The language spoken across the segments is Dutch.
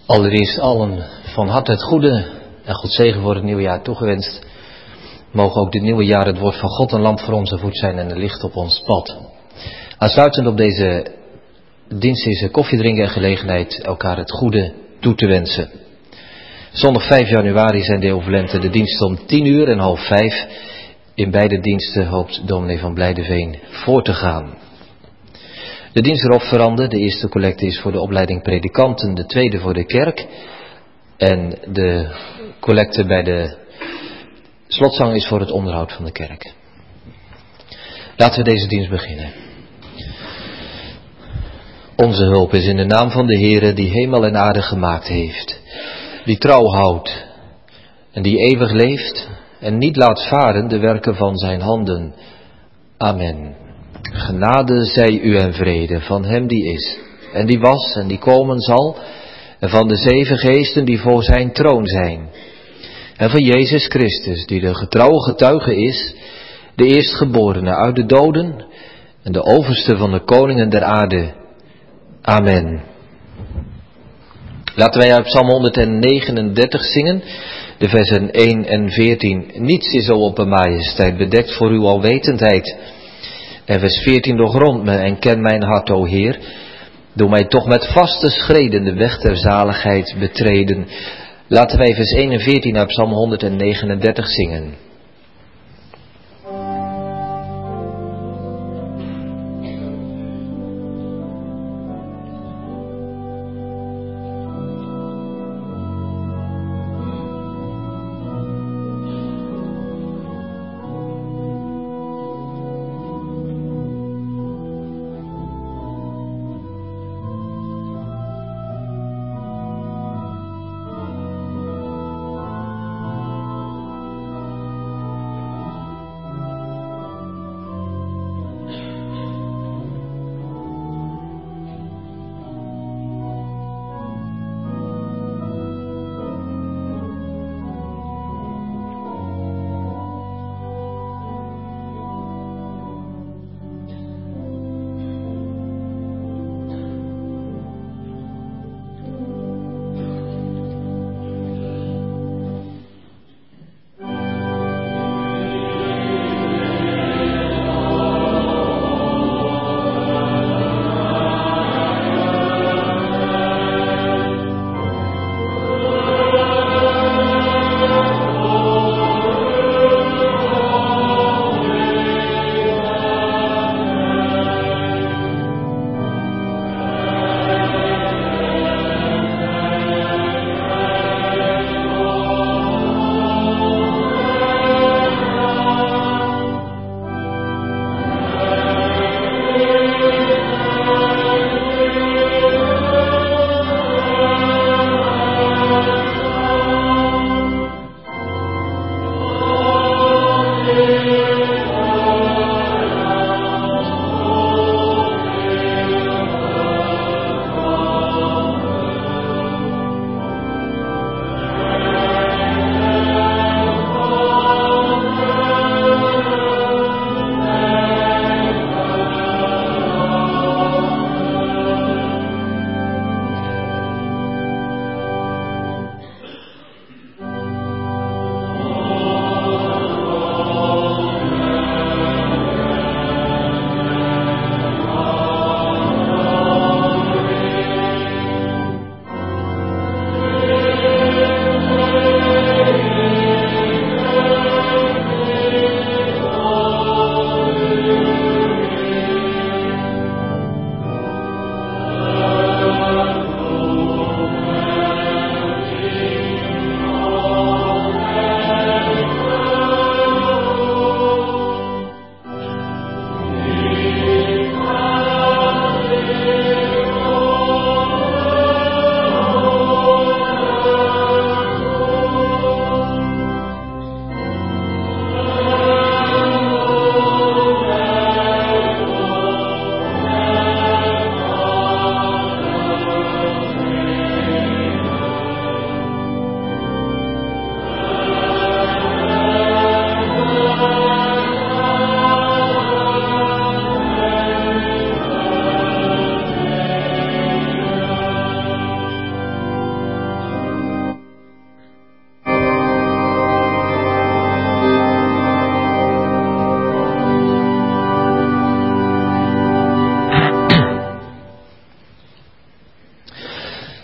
Allereerst allen van harte het goede en God zegen voor het nieuwe jaar toegewenst. Mogen ook dit nieuwe jaar het woord van God een lamp voor onze voet zijn en een licht op ons pad. Aansluitend op deze dienst, deze koffiedrinken en gelegenheid elkaar het goede toe te wensen. Zondag 5 januari zijn de overlente de dienst om 10:00 en 4:30. In beide diensten hoopt dominee van Blijdeveen voor te gaan. De dienst erop verandert. De eerste collecte is voor de opleiding predikanten, de tweede voor de kerk. En de collecte bij de slotzang is voor het onderhoud van de kerk. Laten we deze dienst beginnen. Onze hulp is in de naam van de Heere die hemel en aarde gemaakt heeft. Die trouw houdt en die eeuwig leeft en niet laat varen de werken van zijn handen. Amen. Genade zij u en vrede van hem die is en die was en die komen zal en van de 7 geesten die voor zijn troon zijn. En van Jezus Christus die de getrouwe getuige is, de eerstgeborene uit de doden en de overste van de koningen der aarde. Amen. Laten wij uit Psalm 139 zingen, de versen 1 en 14. Niets is, o oppermajesteit, bedekt voor uw alwetendheid. En vers 14, doorgrond me en ken mijn hart, o Heer. Doe mij toch met vaste schreden de weg der zaligheid betreden. Laten wij vers 1 en 14 uit Psalm 139 zingen.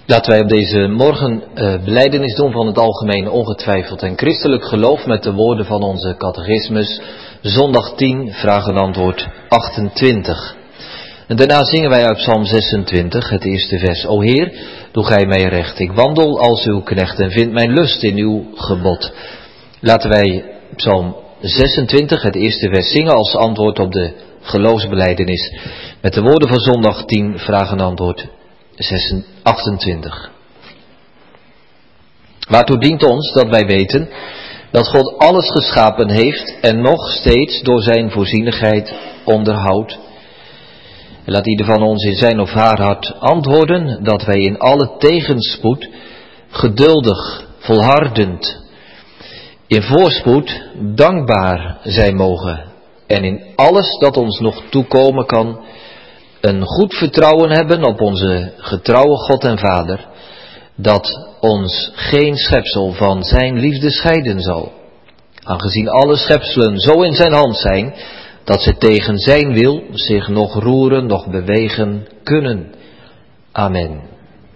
Laten wij op deze morgen belijdenis doen van het algemeen ongetwijfeld en christelijk geloof met de woorden van onze catechismus, zondag 10, vraag en antwoord 28. En daarna zingen wij uit Psalm 26, het eerste vers. O Heer, doe gij mij recht, ik wandel als uw knecht en vind mijn lust in uw gebod. Laten wij Psalm 26, het eerste vers, zingen als antwoord op de geloofsbelijdenis met de woorden van zondag 10, vraag en antwoord 28. Waartoe dient ons dat wij weten dat God alles geschapen heeft en nog steeds door zijn voorzienigheid onderhoudt. En laat ieder van ons in zijn of haar hart antwoorden dat wij in alle tegenspoed geduldig, volhardend, in voorspoed dankbaar zijn mogen en in alles dat ons nog toekomen kan een goed vertrouwen hebben op onze getrouwe God en Vader, dat ons geen schepsel van zijn liefde scheiden zal, aangezien alle schepselen zo in zijn hand zijn, dat ze tegen zijn wil zich nog roeren, nog bewegen kunnen. Amen.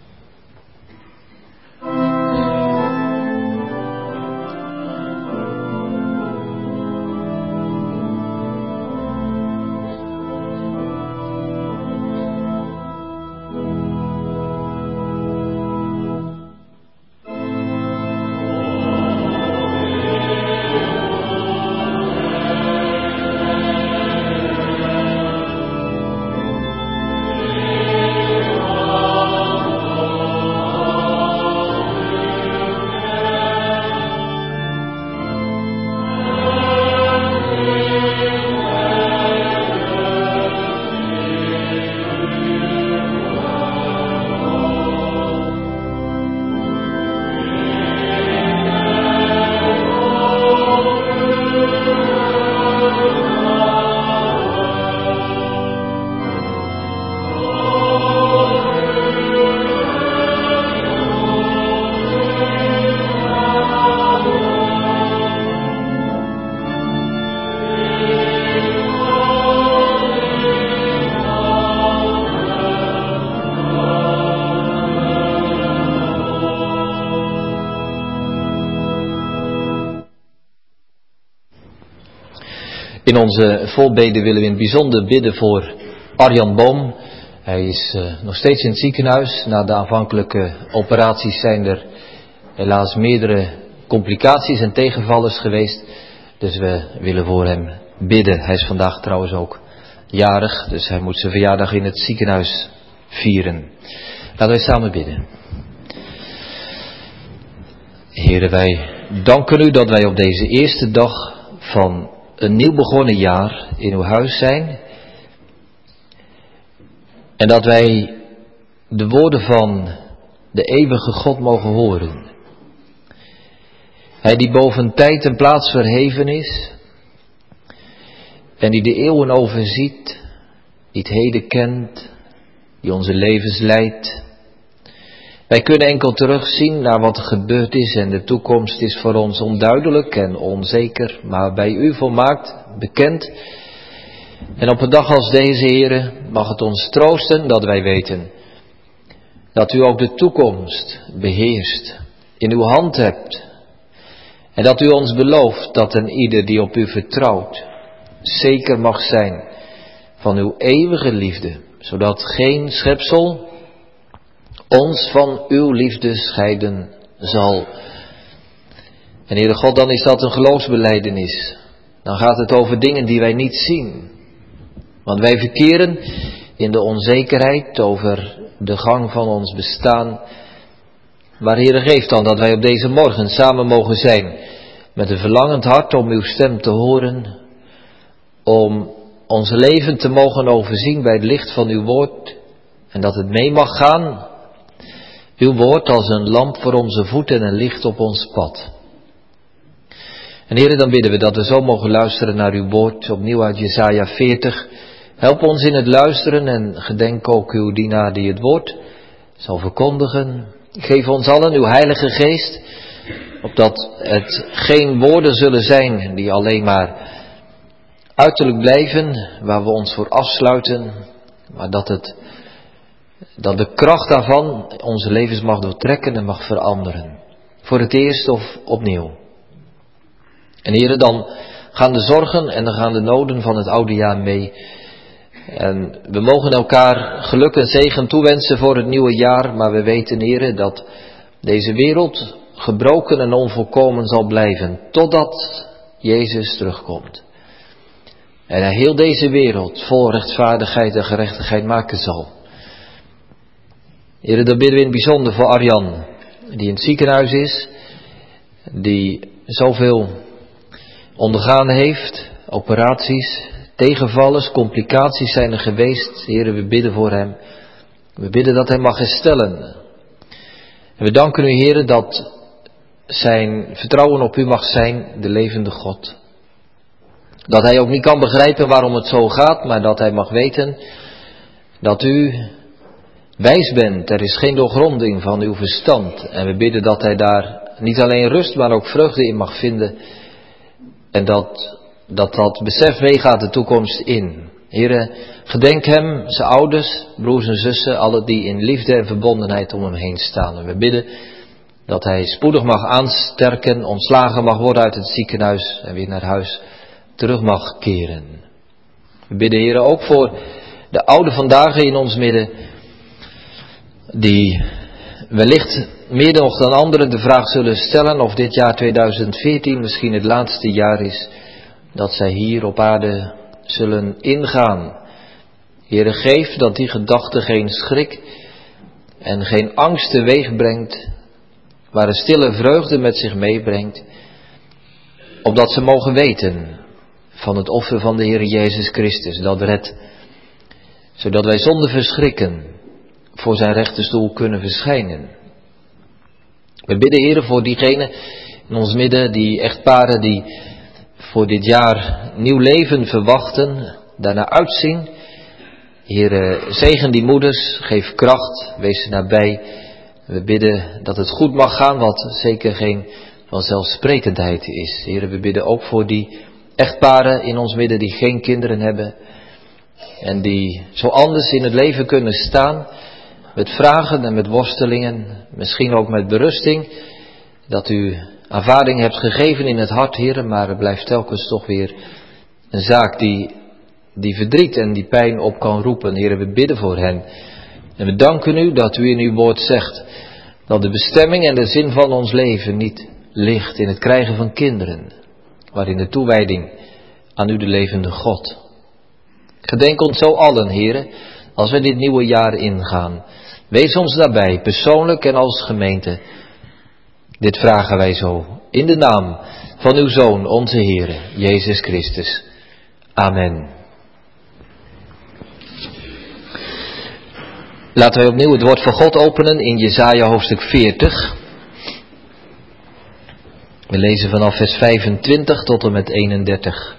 In onze voorbeden willen we in het bijzonder bidden voor Arjan Boom. Hij is nog steeds in het ziekenhuis. Na de aanvankelijke operaties zijn er helaas meerdere complicaties en tegenvallers geweest. Dus we willen voor hem bidden. Hij is vandaag trouwens ook jarig, dus hij moet zijn verjaardag in het ziekenhuis vieren. Laten wij samen bidden. Heere, wij danken u dat wij op deze eerste dag van een nieuw begonnen jaar in uw huis zijn. En dat wij de woorden van de eeuwige God mogen horen. Hij die boven tijd en plaats verheven is. En die de eeuwen overziet. Die het heden kent. Die onze levens leidt. Wij kunnen enkel terugzien naar wat er gebeurd is en de toekomst is voor ons onduidelijk en onzeker, maar bij u volmaakt bekend. En op een dag als deze, Heere, mag het ons troosten dat wij weten dat u ook de toekomst beheerst, in uw hand hebt. En dat u ons belooft dat een ieder die op u vertrouwt, zeker mag zijn van uw eeuwige liefde, zodat geen schepsel ons van uw liefde scheiden zal. En Heere God, dan is dat een geloofsbelijdenis. Dan gaat het over dingen die wij niet zien. Want wij verkeren in de onzekerheid over de gang van ons bestaan. Maar Heere, geef dan dat wij op deze morgen samen mogen zijn met een verlangend hart om uw stem te horen. Om ons leven te mogen overzien bij het licht van uw woord. En dat het mee mag gaan. Uw woord als een lamp voor onze voeten en een licht op ons pad. En Heere, dan bidden we dat we zo mogen luisteren naar uw woord, opnieuw uit Jesaja 40. Help ons in het luisteren en gedenk ook uw dienaar die het woord zal verkondigen. Geef ons allen uw heilige geest, opdat het geen woorden zullen zijn die alleen maar uiterlijk blijven, waar we ons voor afsluiten, maar dat het dat de kracht daarvan onze levens mag doortrekken en mag veranderen. Voor het eerst of opnieuw. En Heere, dan gaan de zorgen en dan gaan de noden van het oude jaar mee. En we mogen elkaar geluk en zegen toewensen voor het nieuwe jaar, maar we weten, Heere, dat deze wereld gebroken en onvolkomen zal blijven, totdat Jezus terugkomt. En hij heel deze wereld vol rechtvaardigheid en gerechtigheid maken zal. Heere, dan bidden we in het bijzonder voor Arjan, die in het ziekenhuis is, die zoveel ondergaan heeft, operaties, tegenvallers, complicaties zijn er geweest. Heere, we bidden voor hem. We bidden dat hij mag herstellen. En we danken u, Heere, dat zijn vertrouwen op u mag zijn, de levende God. Dat hij ook niet kan begrijpen waarom het zo gaat, maar dat hij mag weten dat u wijs bent. Er is geen doorgronding van uw verstand. En we bidden dat hij daar niet alleen rust, maar ook vreugde in mag vinden. En dat besef meegaat de toekomst in. Heere, gedenk hem, zijn ouders, broers en zussen, allen die in liefde en verbondenheid om hem heen staan. En we bidden dat hij spoedig mag aansterken, ontslagen mag worden uit het ziekenhuis en weer naar huis terug mag keren. We bidden, Heere, ook voor de ouden vandaag in ons midden, die wellicht meer nog dan anderen de vraag zullen stellen of dit jaar 2014 misschien het laatste jaar is dat zij hier op aarde zullen ingaan. Heere, geef dat die gedachte geen schrik en geen angst teweeg brengt, maar een stille vreugde met zich meebrengt, opdat ze mogen weten van het offer van de Heer Jezus Christus, dat redt, zodat wij zonder verschrikken voor zijn rechterstoel kunnen verschijnen. We bidden, Heere, voor diegenen in ons midden, die echtparen die voor dit jaar nieuw leven verwachten, daarnaar uitzien. Heere, zegen die moeders, geef kracht, wees ze nabij. We bidden dat het goed mag gaan, wat zeker geen vanzelfsprekendheid is. Heere, we bidden ook voor die echtparen in ons midden die geen kinderen hebben en die zo anders in het leven kunnen staan, met vragen en met worstelingen, misschien ook met berusting, dat u aanvaarding hebt gegeven in het hart, Heere, maar het blijft telkens toch weer een zaak die verdriet en die pijn op kan roepen. Heere, we bidden voor hen. En we danken u dat u in uw woord zegt dat de bestemming en de zin van ons leven niet ligt in het krijgen van kinderen, maar in de toewijding aan u, de levende God. Gedenk ons zo allen, Heere, als we dit nieuwe jaar ingaan. Wees ons daarbij, persoonlijk en als gemeente. Dit vragen wij zo in de naam van uw Zoon, onze Heere, Jezus Christus. Amen. Laten wij opnieuw het woord van God openen in Jesaja hoofdstuk 40. We lezen vanaf vers 25 tot en met 31.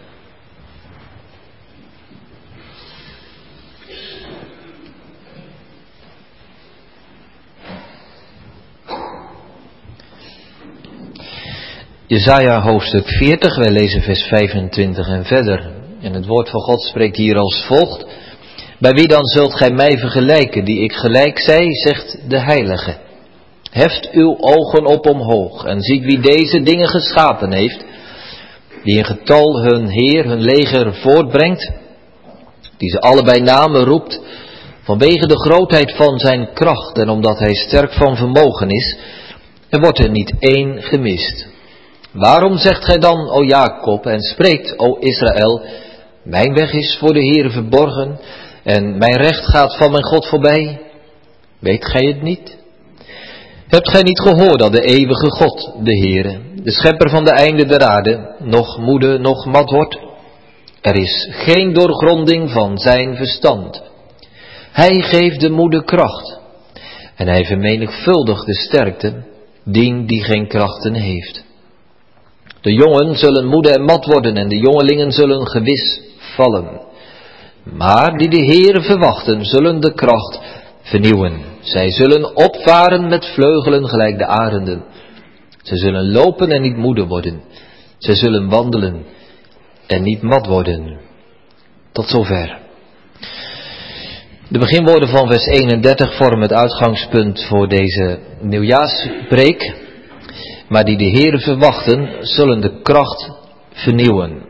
Jesaja hoofdstuk 40, wij lezen vers 25 en verder. En het woord van God spreekt hier als volgt. Bij wie dan zult gij mij vergelijken, die ik gelijk zij, zegt de Heilige. Heft uw ogen op omhoog en ziet wie deze dingen geschapen heeft, die in getal hun Heer, hun leger voortbrengt, die ze alle bij namen roept, vanwege de grootheid van zijn kracht en omdat hij sterk van vermogen is, er wordt er niet één gemist. Waarom zegt gij dan, o Jacob, en spreekt, o Israël, mijn weg is voor de Heere verborgen en mijn recht gaat van mijn God voorbij? Weet gij het niet? Hebt gij niet gehoord dat de eeuwige God, de Heere, de schepper van de einden der aarde, nog moede, nog mat wordt? Er is geen doorgronding van zijn verstand. Hij geeft de moede kracht en hij vermenigvuldigt de sterkte, dien die geen krachten heeft. De jongen zullen moede en mat worden en de jongelingen zullen gewis vallen. Maar die de Heere verwachten, zullen de kracht vernieuwen. Zij zullen opvaren met vleugelen gelijk de arenden. Ze zullen lopen en niet moede worden. Ze zullen wandelen en niet mat worden. Tot zover. De beginwoorden van vers 31 vormen het uitgangspunt voor deze nieuwjaarspreek. Maar die de Heere verwachten, zullen de kracht vernieuwen.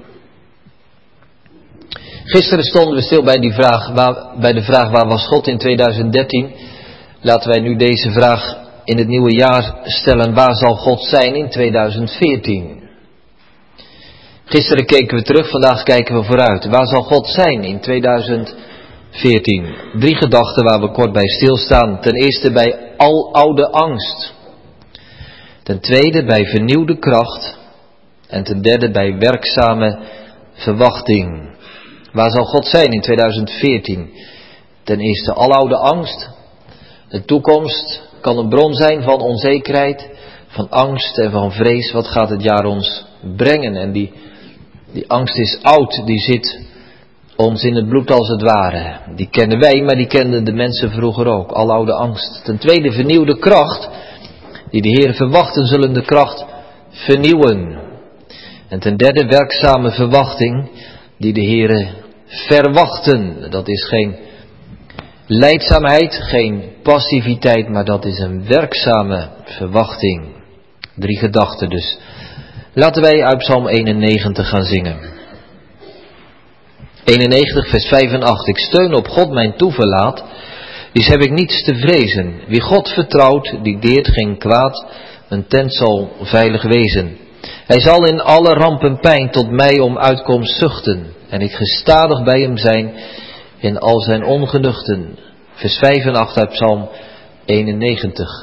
Gisteren stonden we stil bij de vraag waar was God in 2013. Laten wij nu deze vraag in het nieuwe jaar stellen: waar zal God zijn in 2014? Gisteren keken we terug, vandaag kijken we vooruit. Waar zal God zijn in 2014? 3 gedachten waar we kort bij stilstaan. Ten eerste bij aloude angst. Ten tweede bij vernieuwde kracht. En ten derde bij werkzame verwachting. Waar zal God zijn in 2014? Ten eerste aloude angst. De toekomst kan een bron zijn van onzekerheid, van angst en van vrees. Wat gaat het jaar ons brengen? En die angst is oud, die zit ons in het bloed als het ware. Die kennen wij, maar die kenden de mensen vroeger ook. Aloude angst. Ten tweede vernieuwde kracht. Die de Heer verwachten, zullen de kracht vernieuwen. En ten derde werkzame verwachting. Die de Heer verwachten. Dat is geen lijdzaamheid, geen passiviteit, maar dat is een werkzame verwachting. 3 gedachten dus. Laten wij uit Psalm 91 gaan zingen. 91 vers 5 en 8. Ik steun op God mijn toeverlaat, dus heb ik niets te vrezen. Wie God vertrouwt, die deert geen kwaad, een tent zal veilig wezen. Hij zal in alle rampen pijn tot mij om uitkomst zuchten, en ik gestadig bij hem zijn in al zijn ongenuchten. Vers 5 en 8 uit Psalm 91.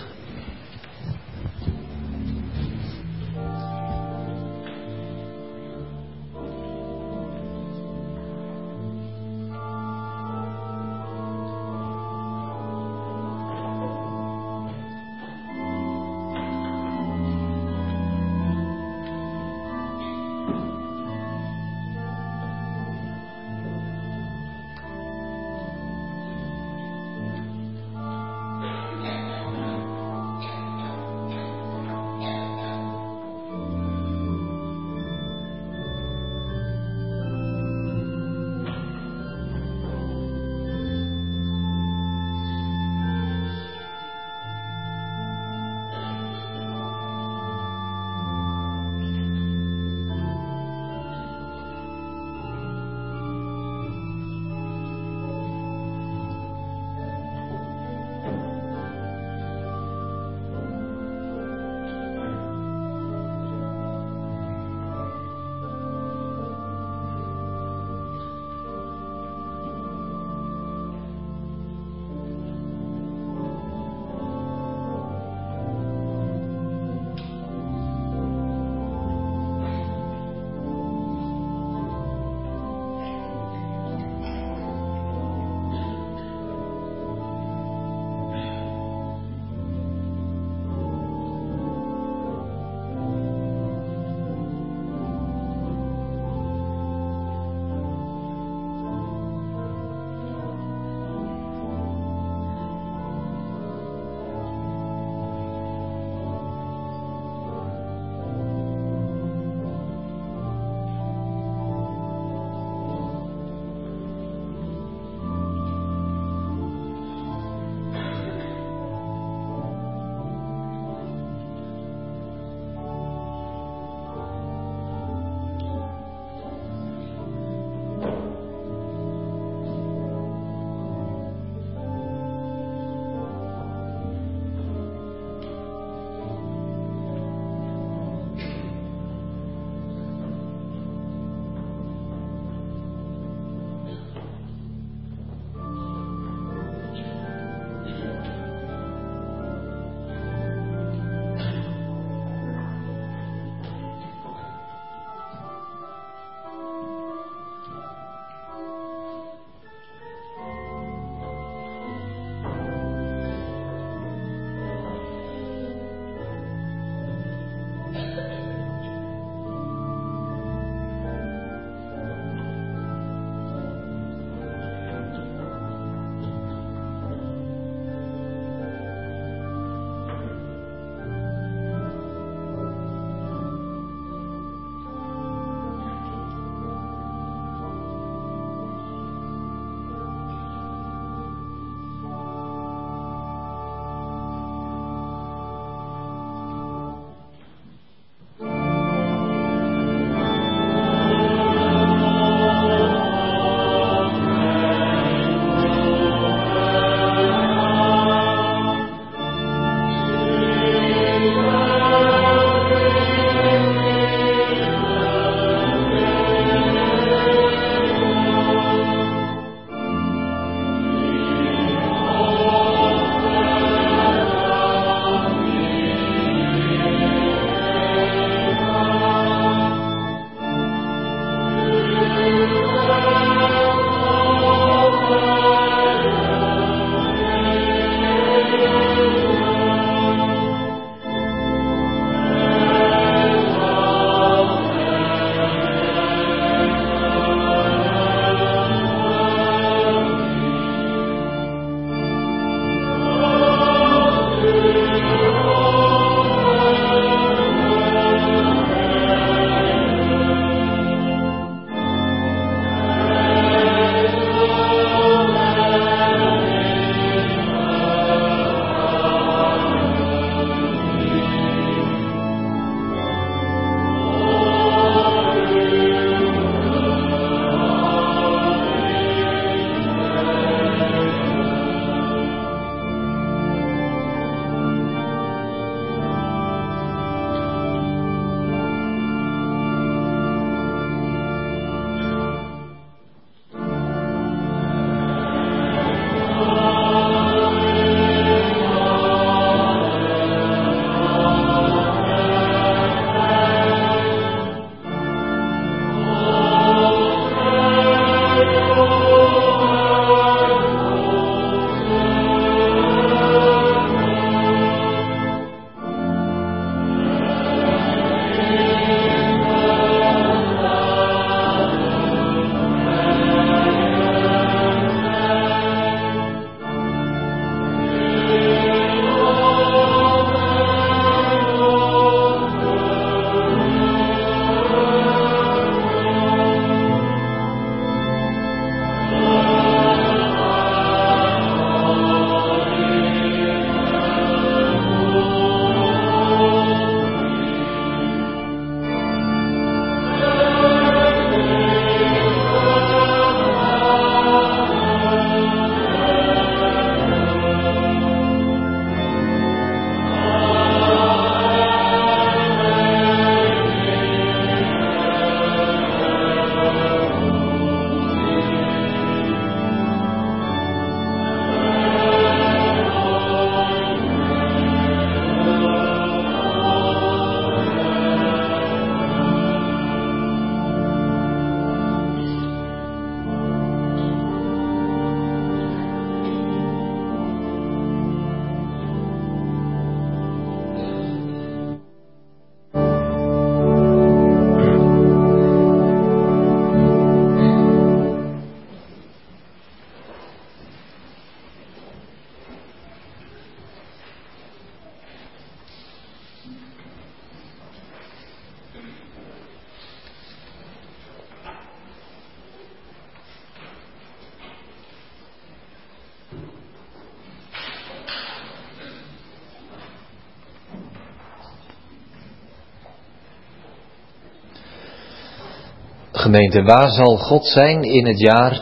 Gemeente, waar zal God zijn in het jaar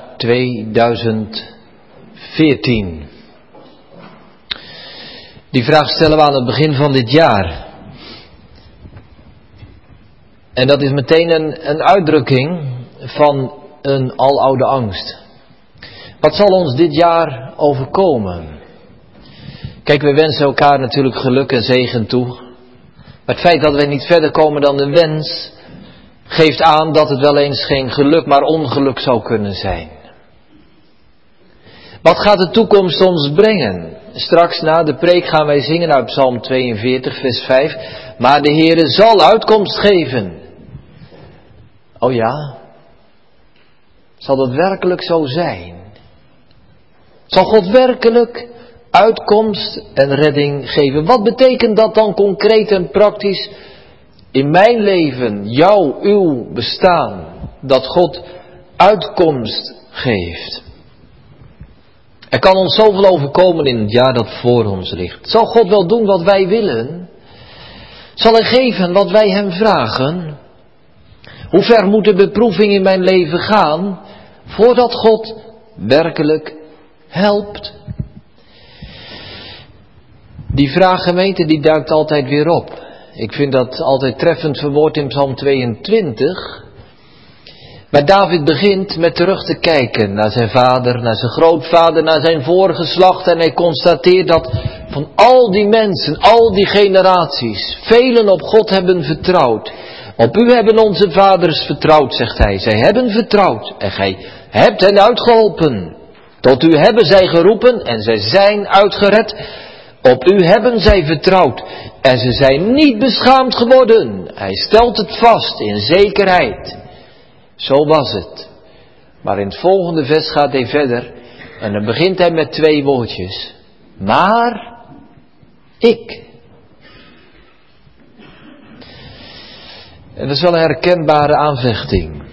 2014? Die vraag stellen we aan het begin van dit jaar. En dat is meteen een uitdrukking van een aloude angst. Wat zal ons dit jaar overkomen? Kijk, we wensen elkaar natuurlijk geluk en zegen toe. Maar het feit dat wij niet verder komen dan de wens geeft aan dat het wel eens geen geluk, maar ongeluk zou kunnen zijn. Wat gaat de toekomst ons brengen? Straks na de preek gaan wij zingen uit Psalm 42, vers 5. Maar de Heere zal uitkomst geven. Oh ja? Zal dat werkelijk zo zijn? Zal God werkelijk uitkomst en redding geven? Wat betekent dat dan concreet en praktisch in mijn leven, uw bestaan, dat God uitkomst geeft? Er kan ons zoveel overkomen in het jaar dat voor ons ligt. Zal God wel doen wat wij willen? Zal Hij geven wat wij Hem vragen? Hoe ver moet de beproeving in mijn leven gaan voordat God werkelijk helpt? Die vraag, gemeente, die duikt altijd weer op. Ik vind dat altijd treffend verwoord in Psalm 22. Maar David begint met terug te kijken naar zijn vader, naar zijn grootvader, naar zijn voorgeslacht. En hij constateert dat van al die mensen, al die generaties, velen op God hebben vertrouwd. Op u hebben onze vaders vertrouwd, zegt hij. Zij hebben vertrouwd en gij hebt hen uitgeholpen. Tot u hebben zij geroepen en zij zijn uitgered. Op u hebben zij vertrouwd en ze zijn niet beschaamd geworden. Hij stelt het vast in zekerheid. Zo was het. Maar in het volgende vers gaat hij verder en dan begint hij met 2 woordjes. Maar ik. En dat is wel een herkenbare aanvechting.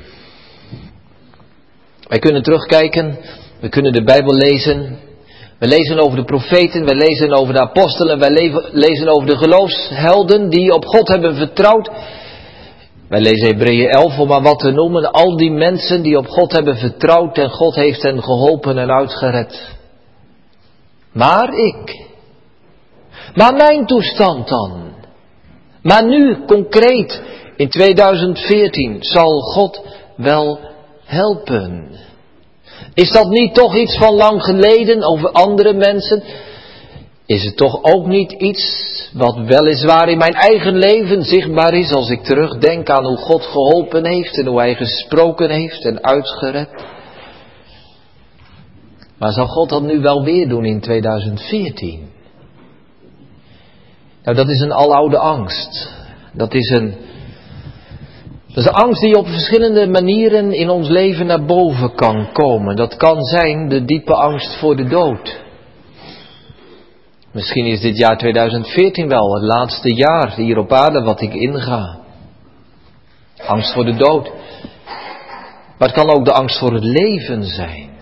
Wij kunnen terugkijken, we kunnen de Bijbel lezen. We lezen over de profeten, we lezen over de apostelen, wij lezen over de geloofshelden die op God hebben vertrouwd. Wij lezen Hebreeën 11 om maar wat te noemen. Al die mensen die op God hebben vertrouwd en God heeft hen geholpen en uitgered. Maar ik. Maar mijn toestand dan. Maar nu concreet in 2014 zal God wel helpen. Is dat niet toch iets van lang geleden over andere mensen? Is het toch ook niet iets wat weliswaar in mijn eigen leven zichtbaar is als ik terugdenk aan hoe God geholpen heeft en hoe Hij gesproken heeft en uitgered? Maar zal God dat nu wel weer doen in 2014? Nou, dat is een aloude angst. Dat is een angst die op verschillende manieren in ons leven naar boven kan komen. Dat kan zijn de diepe angst voor de dood. Misschien is dit jaar 2014 wel het laatste jaar hier op aarde wat ik inga. Angst voor de dood. Maar het kan ook de angst voor het leven zijn.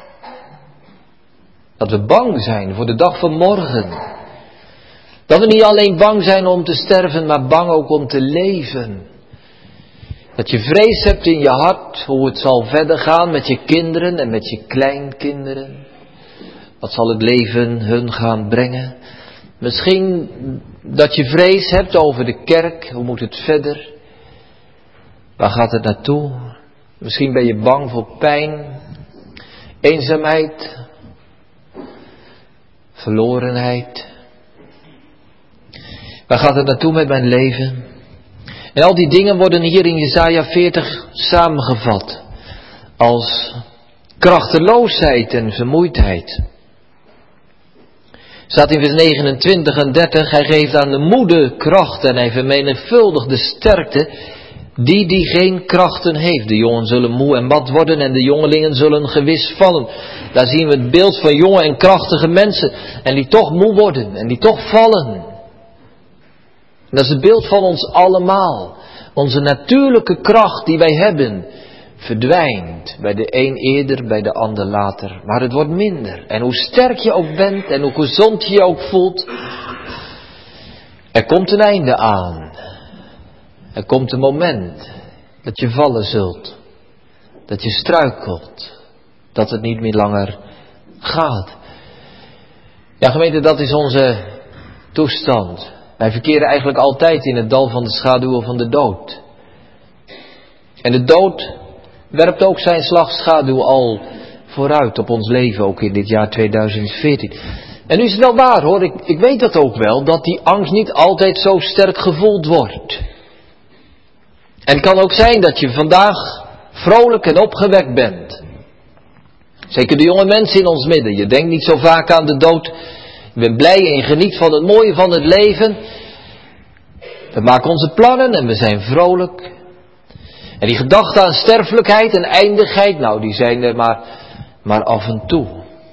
Dat we bang zijn voor de dag van morgen. Dat we niet alleen bang zijn om te sterven, maar bang ook om te leven. Dat je vrees hebt in je hart hoe het zal verder gaan met je kinderen en met je kleinkinderen. Wat zal het leven hun gaan brengen? Misschien dat je vrees hebt over de kerk. Hoe moet het verder? Waar gaat het naartoe? Misschien ben je bang voor pijn, eenzaamheid, verlorenheid. Waar gaat het naartoe met mijn leven? En al die dingen worden hier in Jesaja 40 samengevat. Als krachteloosheid en vermoeidheid. Staat in vers 29 en 30. Hij geeft aan de moede kracht en hij vermenigvuldigt de sterkte die geen krachten heeft. De jongen zullen moe en mat worden en de jongelingen zullen gewis vallen. Daar zien we het beeld van jonge en krachtige mensen. En die toch moe worden en die toch vallen. Dat is het beeld van ons allemaal. Onze natuurlijke kracht die wij hebben verdwijnt. Bij de een eerder, bij de ander later. Maar het wordt minder. En hoe sterk je ook bent en hoe gezond je je ook voelt. Er komt een einde aan. Er komt een moment dat je vallen zult. Dat je struikelt. Dat het niet meer langer gaat. Ja, gemeente, dat is onze toestand. Wij verkeren eigenlijk altijd in het dal van de schaduw van de dood. En de dood werpt ook zijn slagschaduw al vooruit op ons leven, ook in dit jaar 2014. En nu is het wel waar hoor, ik weet dat ook wel, dat die angst niet altijd zo sterk gevoeld wordt. En het kan ook zijn dat je vandaag vrolijk en opgewekt bent. Zeker de jonge mensen in ons midden. Je denkt niet zo vaak aan de dood. Je bent blij en je geniet van het mooie van het leven. We maken onze plannen en we zijn vrolijk. En die gedachten aan sterfelijkheid en eindigheid, nou die zijn er maar af en toe.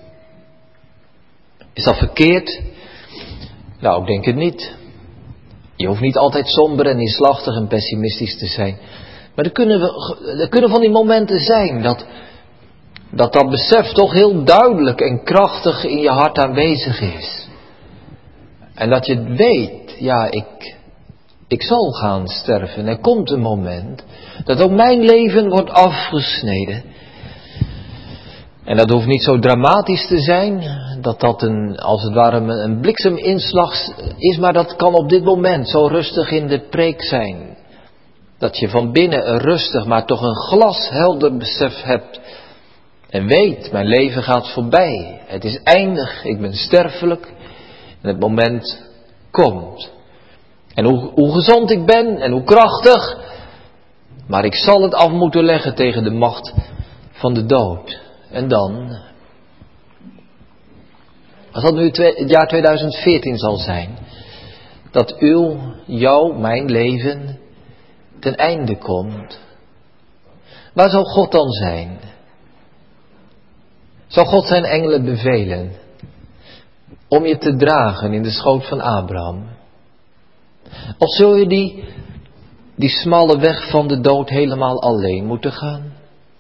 Is dat verkeerd? Nou, ik denk het niet. Je hoeft niet altijd somber en neerslachtig en pessimistisch te zijn. Maar er kunnen van die momenten zijn dat besef toch heel duidelijk en krachtig in je hart aanwezig is. En dat je weet, ja, ik zal gaan sterven. Er komt een moment dat ook mijn leven wordt afgesneden. En dat hoeft niet zo dramatisch te zijn, dat als het ware een blikseminslag is, maar dat kan op dit moment zo rustig in de preek zijn. Dat je van binnen een rustig, maar toch een glashelder besef hebt. En weet, mijn leven gaat voorbij. Het is eindig, ik ben sterfelijk. En het moment komt. En hoe gezond ik ben en hoe krachtig. Maar ik zal het af moeten leggen tegen de macht van de dood. En dan, als dat nu het jaar 2014 zal zijn, dat jouw, mijn leven ten einde komt. Waar zal God dan zijn? Zal God zijn engelen bevelen om je te dragen in de schoot van Abraham? Of zul je die smalle weg van de dood helemaal alleen moeten gaan?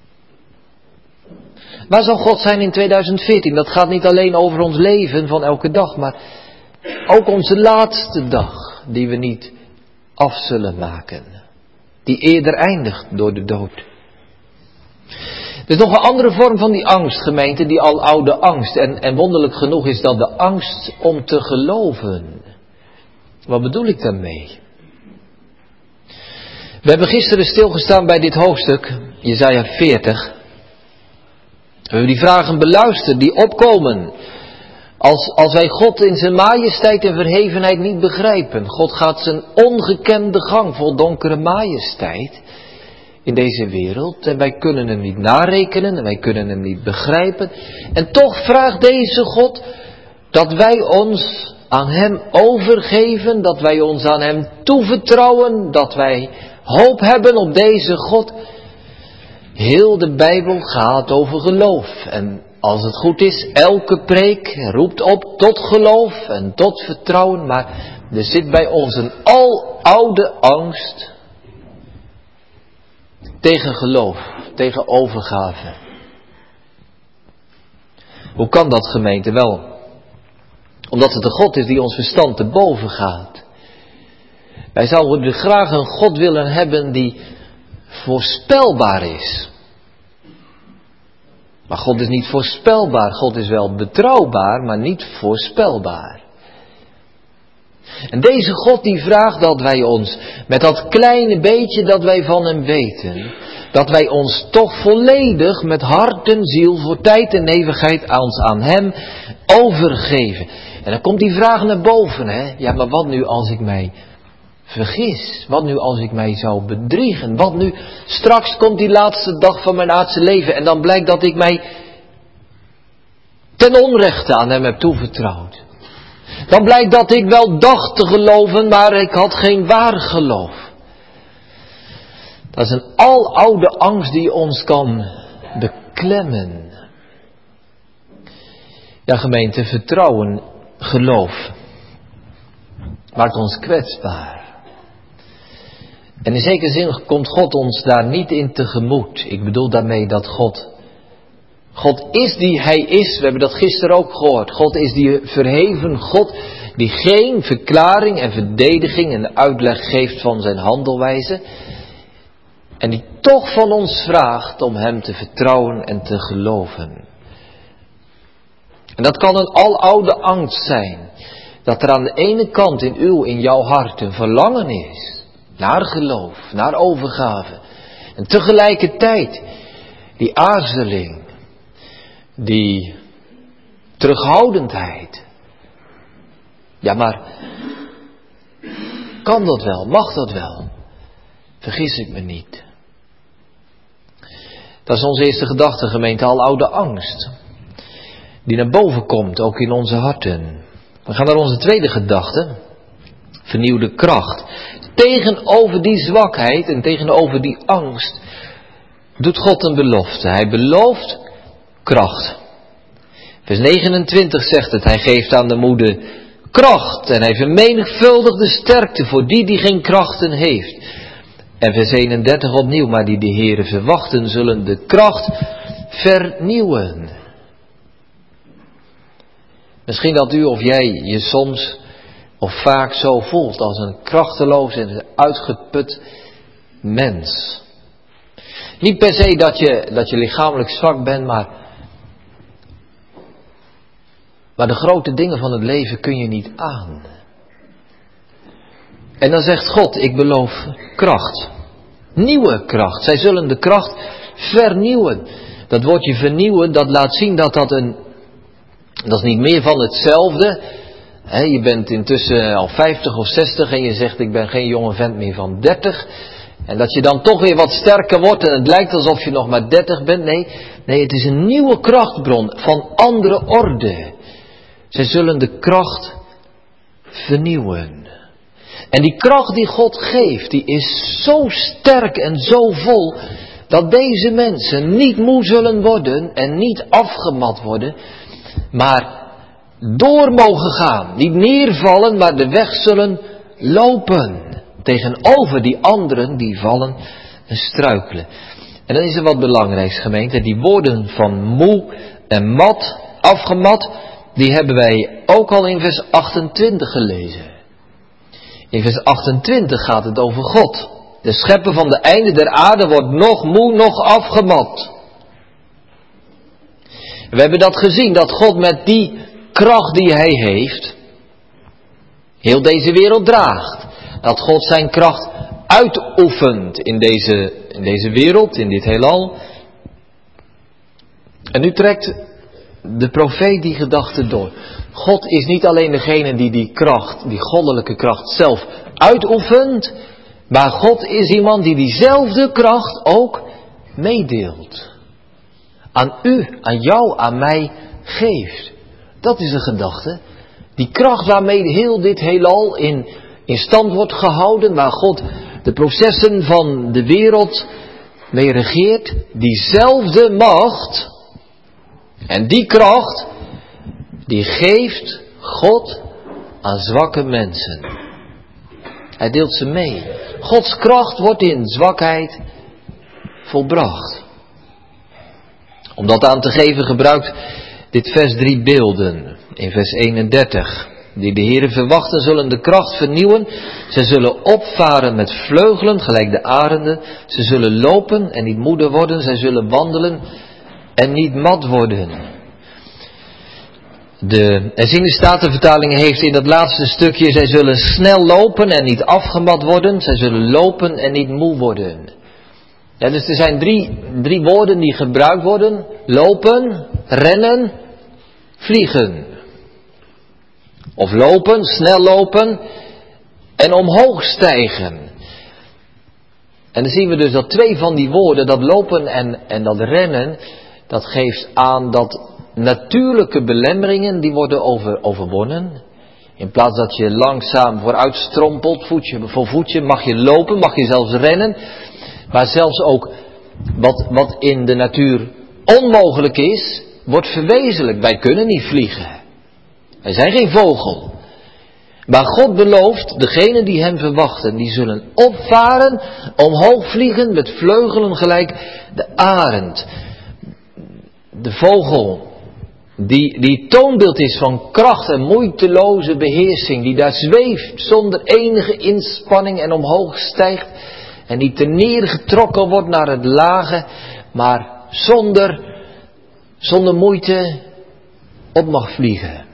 Waar zal God zijn in 2014? Dat gaat niet alleen over ons leven van elke dag, maar ook onze laatste dag die we niet af zullen maken. Die eerder eindigt door de dood. Er is nog een andere vorm van die angst, gemeente, die aloude angst. En wonderlijk genoeg is dat de angst om te geloven. Wat bedoel ik daarmee? We hebben gisteren stilgestaan bij dit hoofdstuk, Jesaja 40. We hebben die vragen beluisterd die opkomen. Als wij God in zijn majesteit en verhevenheid niet begrijpen. God gaat zijn ongekende gang vol donkere majesteit in deze wereld. En wij kunnen hem niet narekenen en wij kunnen hem niet begrijpen. En toch vraagt deze God dat wij ons aan hem overgeven. Dat wij ons aan hem toevertrouwen. Dat wij hoop hebben op deze God. Heel de Bijbel gaat over geloof. En als het goed is, elke preek roept op tot geloof en tot vertrouwen. Maar er zit bij ons een aloude angst tegen geloof, tegen overgave. Hoe kan dat, gemeente? Wel, omdat het een God is die ons verstand te boven gaat. Wij zouden graag een God willen hebben die voorspelbaar is. Maar God is niet voorspelbaar. God is wel betrouwbaar, maar niet voorspelbaar. En deze God die vraagt dat wij ons, met dat kleine beetje dat wij van hem weten, dat wij ons toch volledig met hart en ziel voor tijd en eeuwigheid aan hem overgeven. En dan komt die vraag naar boven, hè? Ja, maar wat nu als ik mij vergis? Wat nu als ik mij zou bedriegen? Wat nu? Straks komt die laatste dag van mijn aardse leven en dan blijkt dat ik mij ten onrechte aan hem heb toevertrouwd. Dan blijkt dat ik wel dacht te geloven, maar ik had geen waar geloof. Dat is een aloude angst die ons kan beklemmen. Ja, gemeente, vertrouwen, geloof maakt ons kwetsbaar. En in zekere zin komt God ons daar niet in tegemoet. Ik bedoel daarmee dat God is die hij is. We hebben dat gisteren ook gehoord. God is die verheven God die geen verklaring en verdediging en uitleg geeft van zijn handelwijze. En die toch van ons vraagt om hem te vertrouwen en te geloven. En dat kan een aloude angst zijn. Dat er aan de ene kant in jouw hart een verlangen is. Naar geloof, naar overgave. En tegelijkertijd die aarzeling. Die terughoudendheid. Ja, maar kan dat wel? Mag dat wel? Vergis ik me niet. Dat is onze eerste gedachte, gemeente, aloude angst. Die naar boven komt, ook in onze harten. We gaan naar onze tweede gedachte. Vernieuwde kracht. Tegenover die zwakheid en tegenover die angst doet God een belofte. Hij belooft kracht. Vers 29 zegt het, hij geeft aan de moede kracht en hij vermenigvuldigt de sterkte voor die geen krachten heeft. En vers 31 opnieuw, maar die de Heere verwachten zullen de kracht vernieuwen. Misschien dat u of jij je soms of vaak zo voelt als een krachteloos en uitgeput mens. Niet per se dat je lichamelijk zwak bent, maar de grote dingen van het leven kun je niet aan. En dan zegt God, ik beloof kracht. Nieuwe kracht. Zij zullen de kracht vernieuwen. Dat woordje vernieuwen, dat laat zien dat is niet meer van hetzelfde. Je bent intussen al 50 of 60 en je zegt ik ben geen jonge vent meer van 30. En dat je dan toch weer wat sterker wordt en het lijkt alsof je nog maar 30 bent. Nee, het is een nieuwe krachtbron van andere orde. Zij zullen de kracht vernieuwen. En die kracht die God geeft, die is zo sterk en zo vol, dat deze mensen niet moe zullen worden en niet afgemat worden, maar door mogen gaan. Niet neervallen, maar de weg zullen lopen. Tegenover die anderen die vallen en struikelen. En dan is er wat belangrijks, gemeente. Die woorden van moe en mat, afgemat, die hebben wij ook al in vers 28 gelezen. In vers 28 gaat het over God. De schepper van de einde der aarde wordt nog moe, nog afgemat. We hebben dat gezien, dat God met die kracht die hij heeft, heel deze wereld draagt. Dat God zijn kracht uitoefent in deze wereld, in dit heelal. En nu trekt de profeet die gedachte door. God is niet alleen degene die kracht, die goddelijke kracht zelf uitoefent, maar God is iemand die diezelfde kracht ook meedeelt. Aan u, aan jou, aan mij geeft. Dat is de gedachte. Die kracht waarmee heel dit heelal in stand wordt gehouden, waar God de processen van de wereld mee regeert, diezelfde macht en die kracht, die geeft God aan zwakke mensen. Hij deelt ze mee. Gods kracht wordt in zwakheid volbracht. Om dat aan te geven gebruikt dit vers 3 beelden. In vers 31. Die de Heere verwachten zullen de kracht vernieuwen. Ze zullen opvaren met vleugelen, gelijk de arenden. Ze zullen lopen en niet moede worden. Zij zullen wandelen en niet mat worden. De herziene statenvertaling heeft in dat laatste stukje: zij zullen snel lopen en niet afgemat worden. Zij zullen lopen en niet moe worden. Ja, dus er zijn drie woorden die gebruikt worden. Lopen, rennen, vliegen. Of lopen, snel lopen en omhoog stijgen. En dan zien we dus dat 2 van die woorden, dat lopen en dat rennen, dat geeft aan dat natuurlijke belemmeringen die worden overwonnen. In plaats dat je langzaam vooruit strompelt, voetje voor voetje, mag je lopen, mag je zelfs rennen. Maar zelfs ook wat in de natuur onmogelijk is, wordt verwezenlijkt. Wij kunnen niet vliegen. Wij zijn geen vogel. Maar God belooft, degenen die hem verwachten, die zullen opvaren, omhoog vliegen met vleugelen gelijk de arend. De vogel, die toonbeeld is van kracht en moeiteloze beheersing, die daar zweeft zonder enige inspanning en omhoog stijgt En niet te neergetrokken wordt naar het lage, maar zonder moeite op mag vliegen.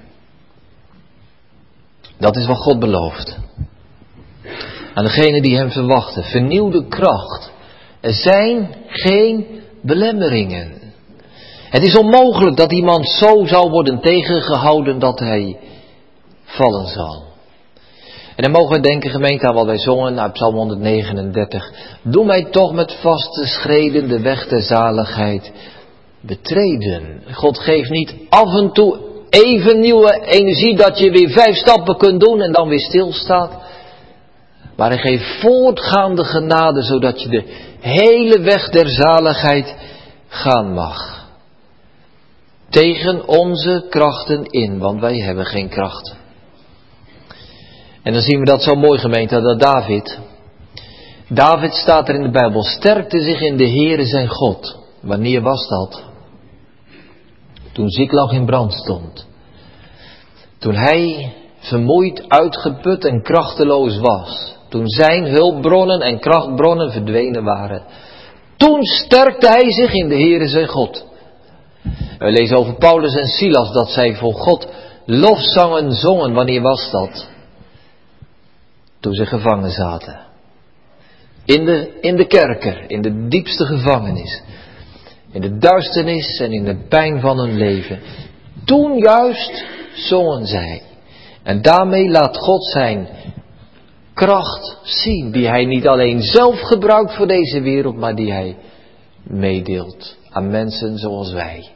Dat is wat God belooft. Aan degenen die hem verwachten. Vernieuwde kracht. Er zijn geen belemmeringen. Het is onmogelijk dat iemand zo zou worden tegengehouden dat hij vallen zal. En dan mogen we denken, gemeente, aan wat wij zongen uit Psalm 139. Doe mij toch met vaste schreden de weg der zaligheid betreden. God geeft niet af en toe even nieuwe energie dat je weer 5 stappen kunt doen en dan weer stilstaat. Maar hij geeft voortgaande genade zodat je de hele weg der zaligheid gaan mag. Tegen onze krachten in, want wij hebben geen kracht. En dan zien we dat zo mooi, gemeente, dat David staat er in de Bijbel, sterkte zich in de Heere zijn God. Wanneer was dat? Toen Ziklag in brand stond. Toen hij vermoeid, uitgeput en krachteloos was. Toen zijn hulpbronnen en krachtbronnen verdwenen waren. Toen sterkte hij zich in de Heere zijn God. We lezen over Paulus en Silas dat zij voor God lofzangen zongen. Wanneer was dat? Toen ze gevangen zaten. In de kerker, in de diepste gevangenis. In de duisternis en in de pijn van hun leven. Toen juist zongen zij. En daarmee laat God zijn kracht zien. Die hij niet alleen zelf gebruikt voor deze wereld, maar die hij meedeelt aan mensen zoals wij.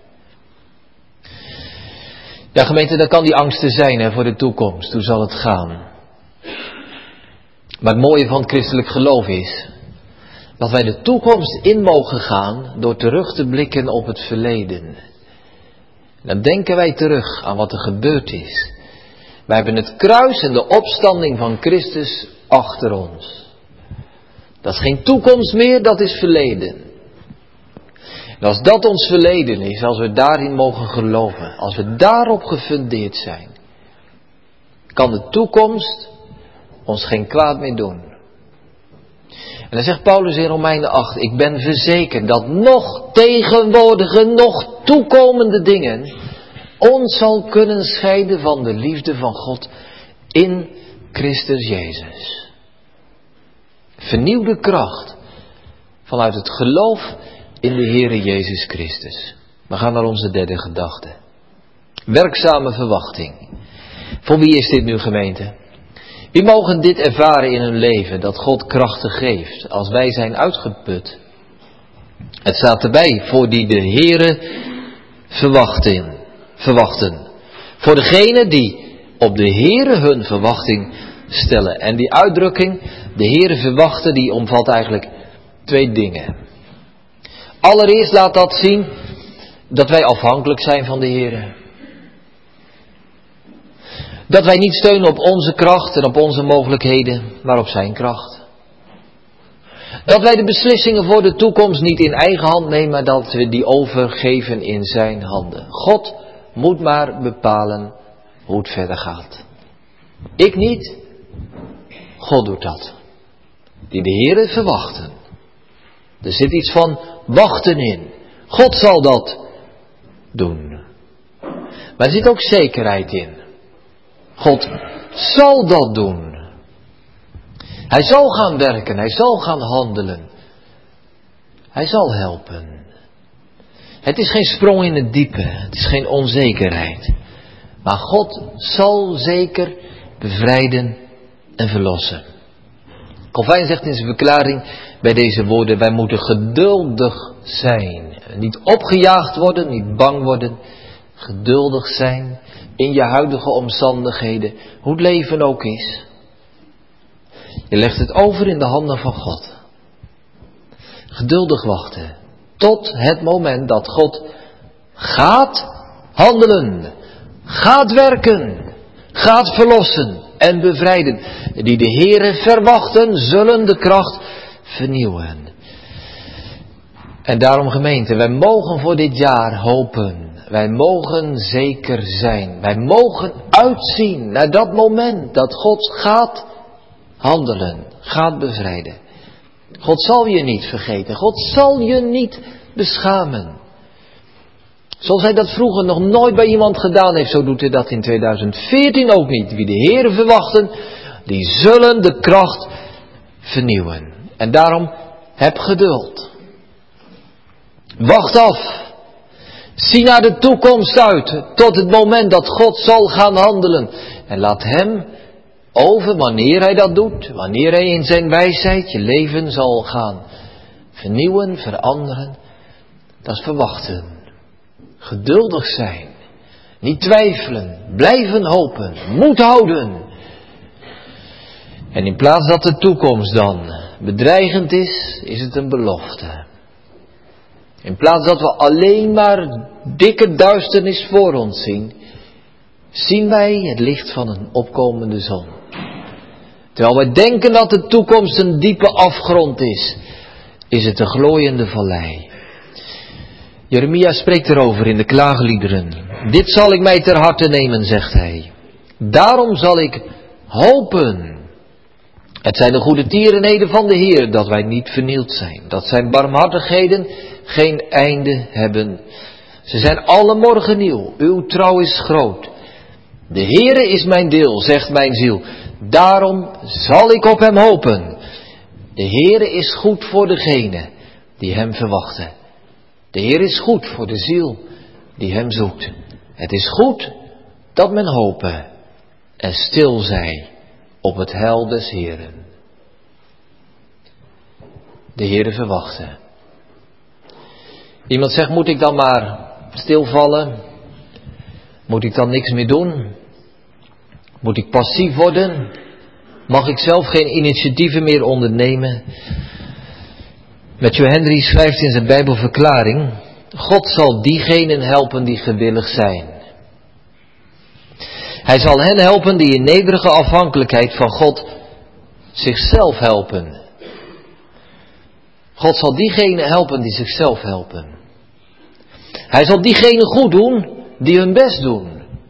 Ja, gemeente, dan kan die angst er zijn voor de toekomst. Hoe zal het gaan? Maar het mooie van het christelijk geloof is dat wij de toekomst in mogen gaan door terug te blikken op het verleden. Dan denken wij terug aan wat er gebeurd is. Wij hebben het kruis en de opstanding van Christus achter ons. Dat is geen toekomst meer, dat is verleden. En als dat ons verleden is, als we daarin mogen geloven, als we daarop gefundeerd zijn, kan de toekomst ons geen kwaad meer doen. En dan zegt Paulus in Romeinen 8, ik ben verzekerd dat nog tegenwoordige, nog toekomende dingen ons zal kunnen scheiden van de liefde van God in Christus Jezus. Vernieuwde kracht vanuit het geloof in de Heere Jezus Christus. We gaan naar onze derde gedachte. Werkzame verwachting. Voor wie is dit nu, gemeente? Wie mogen dit ervaren in hun leven, dat God krachten geeft als wij zijn uitgeput? Het staat erbij, voor die de Heere verwachten. Voor degenen die op de Heere hun verwachting stellen. En die uitdrukking, de Heere verwachten, die omvat eigenlijk 2 dingen. Allereerst laat dat zien dat wij afhankelijk zijn van de Heere. Dat wij niet steunen op onze kracht en op onze mogelijkheden, maar op zijn kracht. Dat wij de beslissingen voor de toekomst niet in eigen hand nemen, maar dat we die overgeven in zijn handen. God moet maar bepalen hoe het verder gaat. Ik niet, God doet dat. Die de Heere verwachten. Er zit iets van wachten in. God zal dat doen. Maar er zit ook zekerheid in. God zal dat doen. Hij zal gaan werken, hij zal gaan handelen. Hij zal helpen. Het is geen sprong in het diepe, het is geen onzekerheid. Maar God zal zeker bevrijden en verlossen. Calvijn zegt in zijn verklaring bij deze woorden, wij moeten geduldig zijn. Niet opgejaagd worden, niet bang worden. Geduldig zijn in je huidige omstandigheden, hoe het leven ook is. Je legt het over in de handen van God. Geduldig wachten tot het moment dat God gaat handelen, gaat werken, gaat verlossen en bevrijden. Die de Heere verwachten, zullen de kracht vernieuwen. En daarom, gemeente, wij mogen voor dit jaar hopen. Wij mogen zeker zijn. Wij mogen uitzien naar dat moment dat God gaat handelen, gaat bevrijden. God zal je niet vergeten. God zal je niet beschamen. Zoals hij dat vroeger nog nooit bij iemand gedaan heeft, zo doet hij dat in 2014 ook niet. Wie de Heere verwachten, die zullen de kracht vernieuwen. En daarom heb geduld. Wacht af. Zie naar de toekomst uit, tot het moment dat God zal gaan handelen. En laat hem over wanneer hij dat doet, wanneer hij in zijn wijsheid je leven zal gaan vernieuwen, veranderen. Dat is verwachten. Geduldig zijn. Niet twijfelen. Blijven hopen. Moed houden. En in plaats dat de toekomst dan bedreigend is, is het een belofte. In plaats dat we alleen maar dikke duisternis voor ons zien, zien wij het licht van een opkomende zon. Terwijl wij denken dat de toekomst een diepe afgrond is het een glooiende vallei. Jeremia spreekt erover in de klaagliederen. Dit zal ik mij ter harte nemen, zegt hij. Daarom zal ik hopen. Het zijn de goede tierenheden van de Heer, dat wij niet vernield zijn. Dat zijn barmhartigheden geen einde hebben. Ze zijn alle morgen nieuw. Uw trouw is groot. De Heere is mijn deel, zegt mijn ziel. Daarom zal ik op hem hopen. De Heere is goed voor degene die hem verwachten. De Heer is goed voor de ziel die hem zoekt. Het is goed dat men hopen en stil zij op het heil des Heeren. De Heere verwachten. Iemand zegt, moet ik dan maar stilvallen? Moet ik dan niks meer doen? Moet ik passief worden? Mag ik zelf geen initiatieven meer ondernemen? Matthew Henry schrijft in zijn Bijbelverklaring: God zal diegenen helpen die gewillig zijn. Hij zal hen helpen die in nederige afhankelijkheid van God zichzelf helpen. God zal diegenen helpen die zichzelf helpen. Hij zal diegenen goed doen die hun best doen.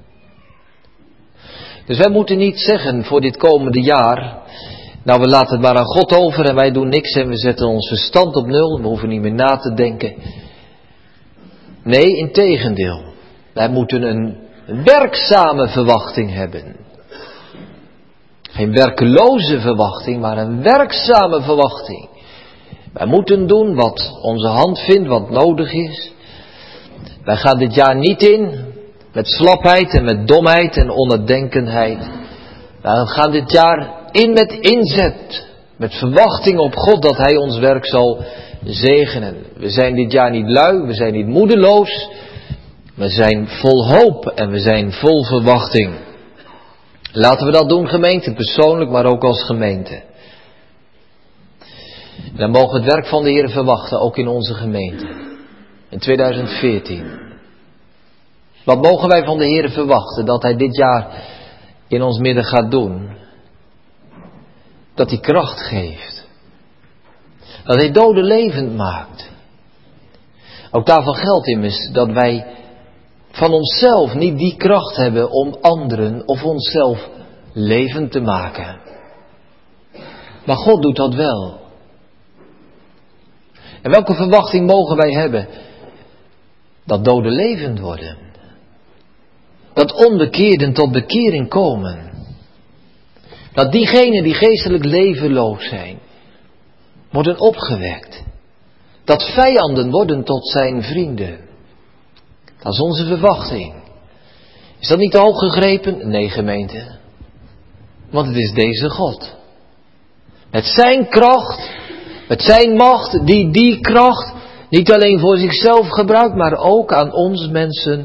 Dus wij moeten niet zeggen voor dit komende jaar, nou we laten het maar aan God over en wij doen niks en we zetten ons verstand op nul en we hoeven niet meer na te denken. Nee, integendeel. Wij moeten een werkzame verwachting hebben. Geen werkeloze verwachting, maar een werkzame verwachting. Wij moeten doen wat onze hand vindt, wat nodig is. Wij gaan dit jaar niet in met slapheid en met domheid en onnadenkenheid. Wij gaan dit jaar in met inzet, met verwachting op God dat Hij ons werk zal zegenen. We zijn dit jaar niet lui, we zijn niet moedeloos. We zijn vol hoop en we zijn vol verwachting. Laten we dat doen, gemeente, persoonlijk, maar ook als gemeente. En dan mogen we het werk van de Heer verwachten, ook in onze gemeente. In 2014. Wat mogen wij van de Heer verwachten? Dat Hij dit jaar in ons midden gaat doen. Dat Hij kracht geeft. Dat Hij doden levend maakt. Ook daarvan geldt immers dat wij van onszelf niet die kracht hebben om anderen of onszelf levend te maken. Maar God doet dat wel. En welke verwachting mogen wij hebben? Dat doden levend worden. Dat onbekeerden tot bekering komen. Dat diegenen die geestelijk levenloos zijn, worden opgewekt. Dat vijanden worden tot zijn vrienden. Dat is onze verwachting. Is dat niet te hoog gegrepen? Nee, gemeente. Want het is deze God. Met zijn kracht, met zijn macht, die kracht niet alleen voor zichzelf gebruikt, maar ook aan ons mensen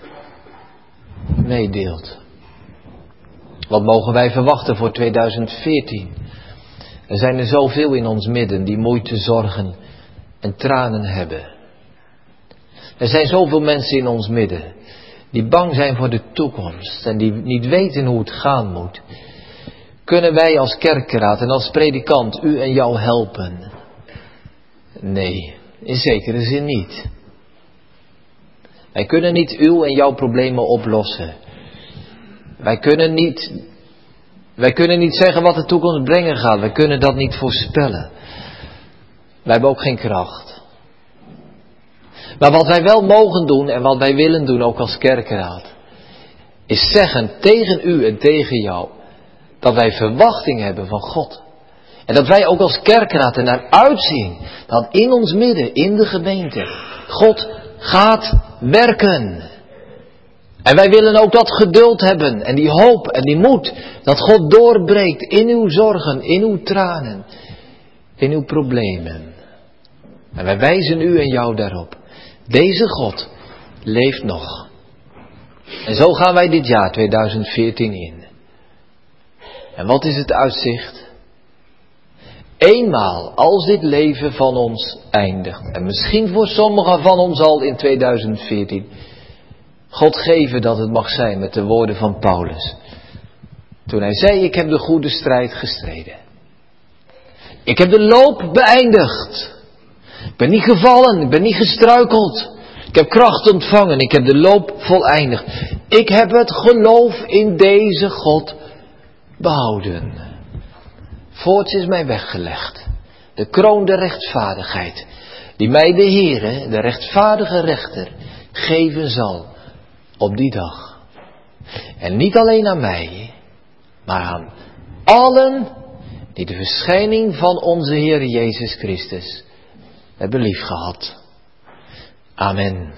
meedeelt. Wat mogen wij verwachten voor 2014? Er zijn er zoveel in ons midden die moeite, zorgen en tranen hebben. Er zijn zoveel mensen in ons midden die bang zijn voor de toekomst en die niet weten hoe het gaan moet. Kunnen wij als kerkraad en als predikant u en jou helpen? Nee, in zekere zin niet. Wij kunnen niet uw en jouw problemen oplossen. Wij kunnen niet zeggen wat de toekomst brengen gaat. Wij kunnen dat niet voorspellen. Wij hebben ook geen kracht. Maar wat wij wel mogen doen en wat wij willen doen, ook als kerkenraad, is zeggen tegen u en tegen jou, dat wij verwachting hebben van God. En dat wij ook als kerkenraad er naar uitzien, dat in ons midden, in de gemeente, God gaat werken. En wij willen ook dat geduld hebben en die hoop en die moed, dat God doorbreekt in uw zorgen, in uw tranen, in uw problemen. En wij wijzen u en jou daarop. Deze God leeft nog. En zo gaan wij dit jaar 2014 in. En wat is het uitzicht? Eenmaal als dit leven van ons eindigt, en misschien voor sommigen van ons al in 2014, God geven dat het mag zijn met de woorden van Paulus. Toen hij zei, ik heb de goede strijd gestreden. Ik heb de loop beëindigd. Ik ben niet gevallen, ik ben niet gestruikeld. Ik heb kracht ontvangen, ik heb de loop voleindigd. Ik heb het geloof in deze God behouden. Voorts is mij weggelegd de kroon der rechtvaardigheid, die mij de Heere, de rechtvaardige rechter, geven zal op die dag. En niet alleen aan mij, maar aan allen die de verschijning van onze Heer Jezus Christus hebben liefgehad. Amen.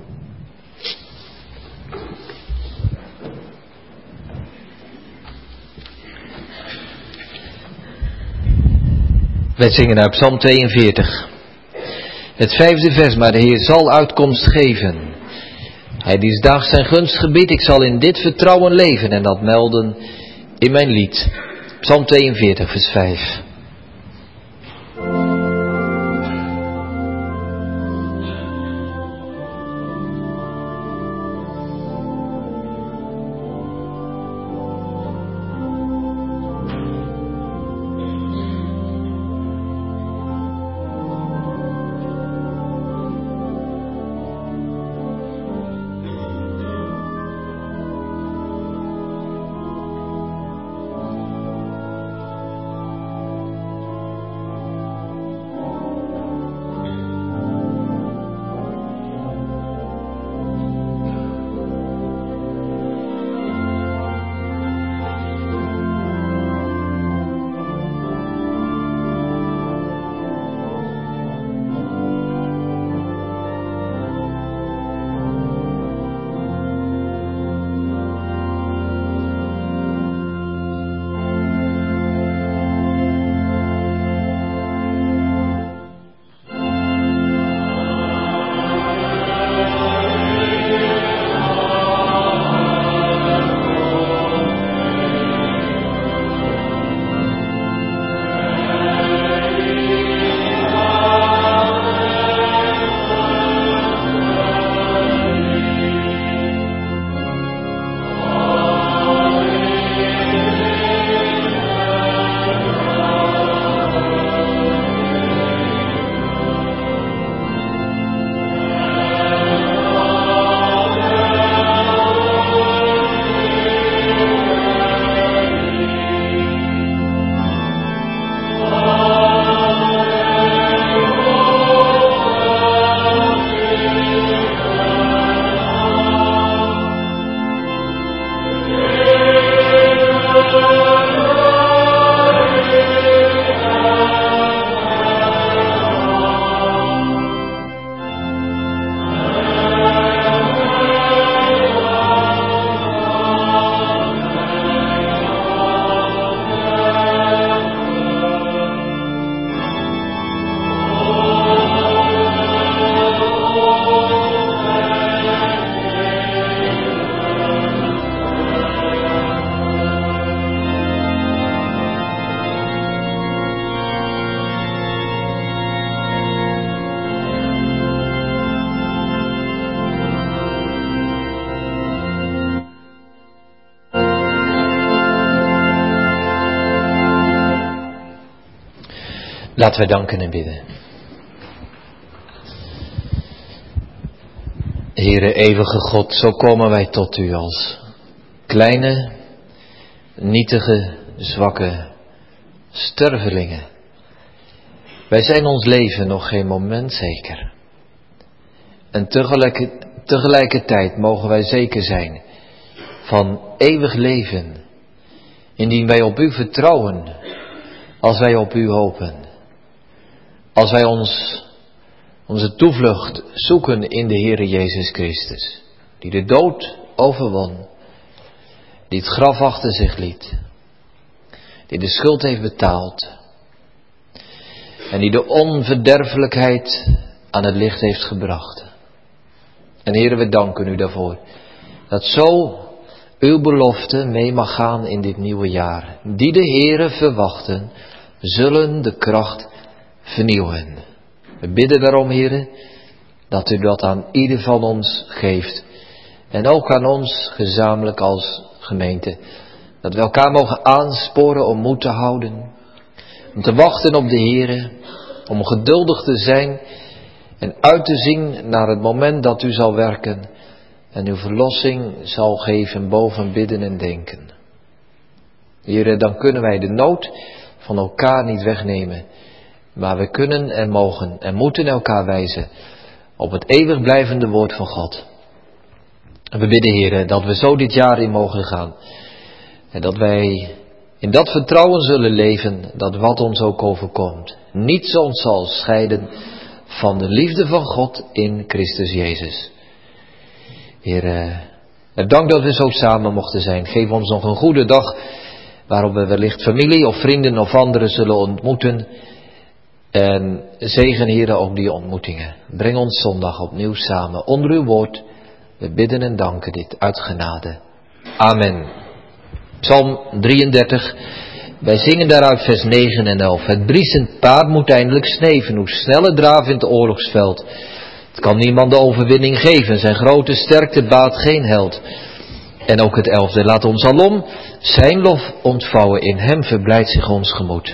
Wij zingen naar Psalm 42. Het 5e vers, maar de Heer zal uitkomst geven. Hij die 's daags zijn gunst gebiedt, ik zal in dit vertrouwen leven en dat melden in mijn lied. Psalm 42, vers 5. Laten we danken en bidden. Heere eeuwige God, zo komen wij tot u als kleine, nietige, zwakke stervelingen. Wij zijn ons leven nog geen moment zeker. En tegelijkertijd mogen wij zeker zijn van eeuwig leven, indien wij op u vertrouwen, als wij op u hopen. Als wij onze toevlucht zoeken in de Heere Jezus Christus, die de dood overwon, die het graf achter zich liet, die de schuld heeft betaald en die de onverderfelijkheid aan het licht heeft gebracht. En Heere, we danken u daarvoor, dat zo uw belofte mee mag gaan in dit nieuwe jaar. Die de Heere verwachten, zullen de kracht vernieuwen. We bidden daarom, Heere, dat u dat aan ieder van ons geeft. En ook aan ons gezamenlijk als gemeente. Dat we elkaar mogen aansporen om moed te houden. Om te wachten op de Heere. Om geduldig te zijn en uit te zien naar het moment dat u zal werken. En uw verlossing zal geven boven bidden en denken. Heere, dan kunnen wij de nood van elkaar niet wegnemen. Maar we kunnen en mogen en moeten elkaar wijzen op het eeuwig blijvende woord van God. En we bidden, Heere, dat we zo dit jaar in mogen gaan. En dat wij in dat vertrouwen zullen leven, dat wat ons ook overkomt, niets ons zal scheiden van de liefde van God in Christus Jezus. Heere, dank dat we zo samen mochten zijn. Geef ons nog een goede dag, waarop we wellicht familie of vrienden of anderen zullen ontmoeten. En zegen, Heere, ook die ontmoetingen. Breng ons zondag opnieuw samen onder uw woord. We bidden en danken dit uit genade. Amen. Psalm 33. Wij zingen daaruit vers 9 en 11. Het briesend paard moet eindelijk sneven, hoe sneller draaf in het oorlogsveld. Het kan niemand de overwinning geven, zijn grote sterkte baat geen held. En ook het 11e, laat ons alom zijn lof ontvouwen, in hem verblijdt zich ons gemoed.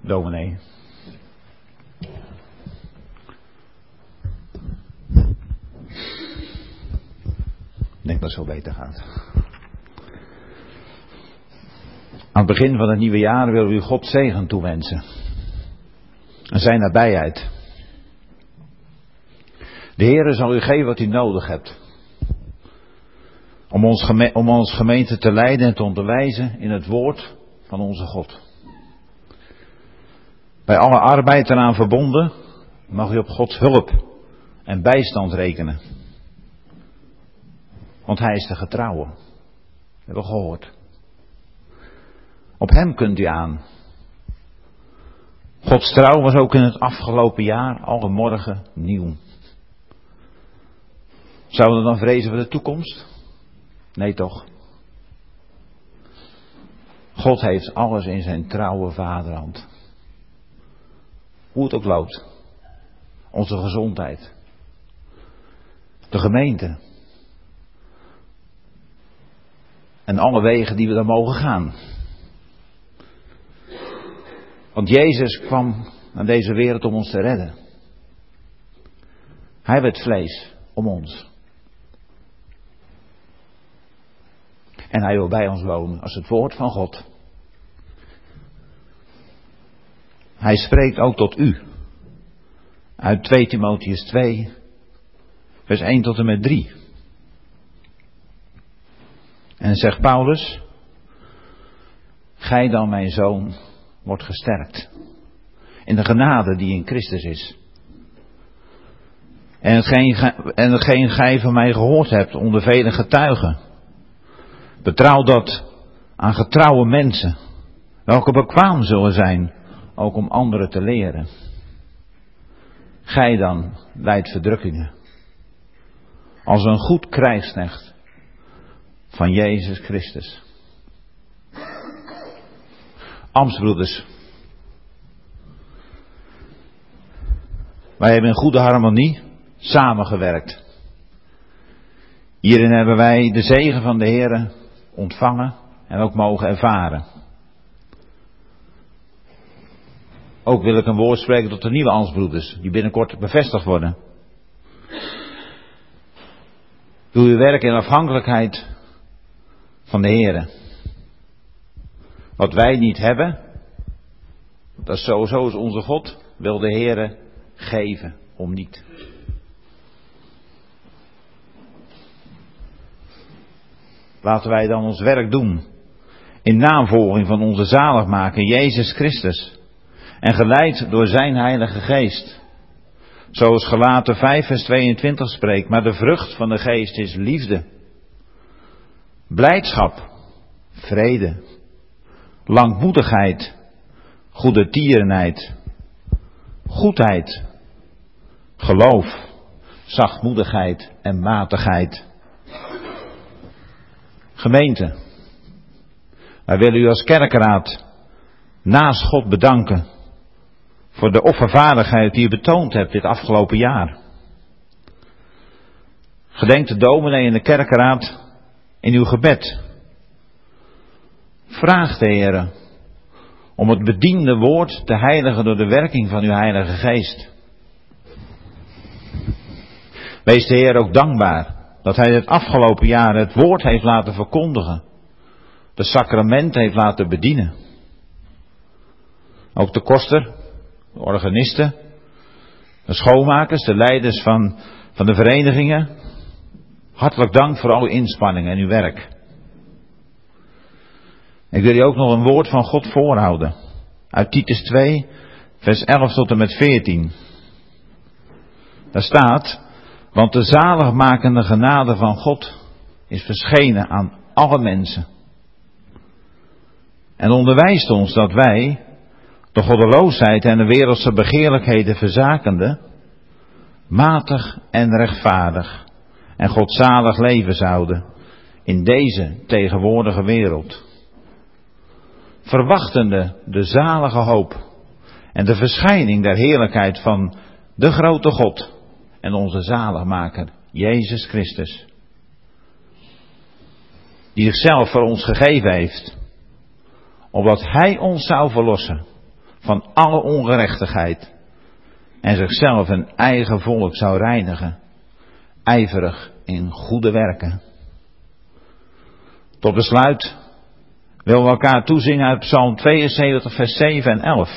dominee. Ik denk dat het zo beter gaat. Aan het begin van het nieuwe jaar willen we u God zegen toewensen. En zijn nabijheid. De Heere zal u geven wat u nodig hebt. Om ons gemeente te leiden en te onderwijzen in het woord van onze God. Bij alle arbeid eraan verbonden mag u op Gods hulp en bijstand rekenen. Want Hij is de getrouwe. Dat hebben we gehoord. Op Hem kunt u aan. Gods trouw was ook in het afgelopen jaar alle morgen nieuw. Zouden we dan vrezen voor de toekomst? Nee toch. God heeft alles in zijn trouwe vaderhand. Hoe het ook loopt. Onze gezondheid. De gemeente. En alle wegen die we dan mogen gaan. Want Jezus kwam naar deze wereld om ons te redden. Hij werd vlees om ons. En Hij wil bij ons wonen als het woord van God. Hij spreekt ook tot u. Uit 2 Timotheüs 2, vers 1 tot en met 3. En zegt Paulus: Gij dan, mijn zoon, wordt gesterkt in de genade die in Christus is. En hetgeen gij van mij gehoord hebt onder vele getuigen, betrouw dat aan getrouwe mensen, welke bekwaam zullen zijn, ook om anderen te leren. Gij dan lijdt verdrukkingen, als een goed krijgsknecht van Jezus Christus. Amtsbroeders, wij hebben in goede harmonie samengewerkt. Hierin hebben wij de zegen van de Heere ontvangen en ook mogen ervaren. Ook wil ik een woord spreken tot de nieuwe ambtsbroeders, die binnenkort bevestigd worden. Doe uw werk in afhankelijkheid van de Heere. Wat wij niet hebben, dat is sowieso is onze God, wil de Heere geven om niet. Laten wij dan ons werk doen in navolging van onze zaligmaker Jezus Christus en geleid door zijn Heilige Geest. Zoals Galaten 5 vers 22 spreekt, maar de vrucht van de Geest is liefde, blijdschap, vrede, langmoedigheid, goedertierenheid, goedheid, geloof, zachtmoedigheid en matigheid. Gemeente, wij willen u als kerkraad naast God bedanken voor de offervaardigheid die u betoond hebt dit afgelopen jaar. Gedenk de dominee en de kerkraad in uw gebed. Vraag de Heere om het bediende woord te heiligen door de werking van uw Heilige Geest. Wees de Heer ook dankbaar dat Hij het afgelopen jaar het woord heeft laten verkondigen. De sacramenten heeft laten bedienen. Ook de koster, de organisten, de schoonmakers, de leiders van de verenigingen. Hartelijk dank voor al uw inspanningen en uw werk. Ik wil u ook nog een woord van God voorhouden. Uit Titus 2, vers 11 tot en met 14. Daar staat: want de zaligmakende genade van God is verschenen aan alle mensen. En onderwijst ons dat wij, de goddeloosheid en de wereldse begeerlijkheden verzakende, matig en rechtvaardig en godzalig leven zouden in deze tegenwoordige wereld. Verwachtende de zalige hoop en de verschijning der heerlijkheid van de grote God en onze zaligmaker, Jezus Christus. Die zichzelf voor ons gegeven heeft, opdat Hij ons zou verlossen van alle ongerechtigheid en zichzelf en eigen volk zou reinigen, ijverig in goede werken. Tot besluit willen we elkaar toezingen uit Psalm 72 vers 7 en 11.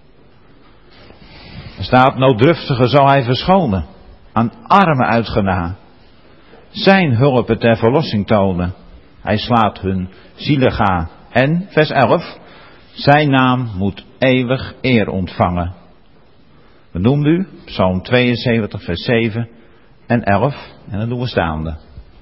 Er staat: nooddruftige zal hij verschonen, aan armen uitgena. Zijn hulpen ter verlossing tonen, hij slaat hun zielen ga. En, vers 11, zijn naam moet eeuwig eer ontvangen. We noemen u Psalm 72 vers 7 en 11 en dat doen we staande.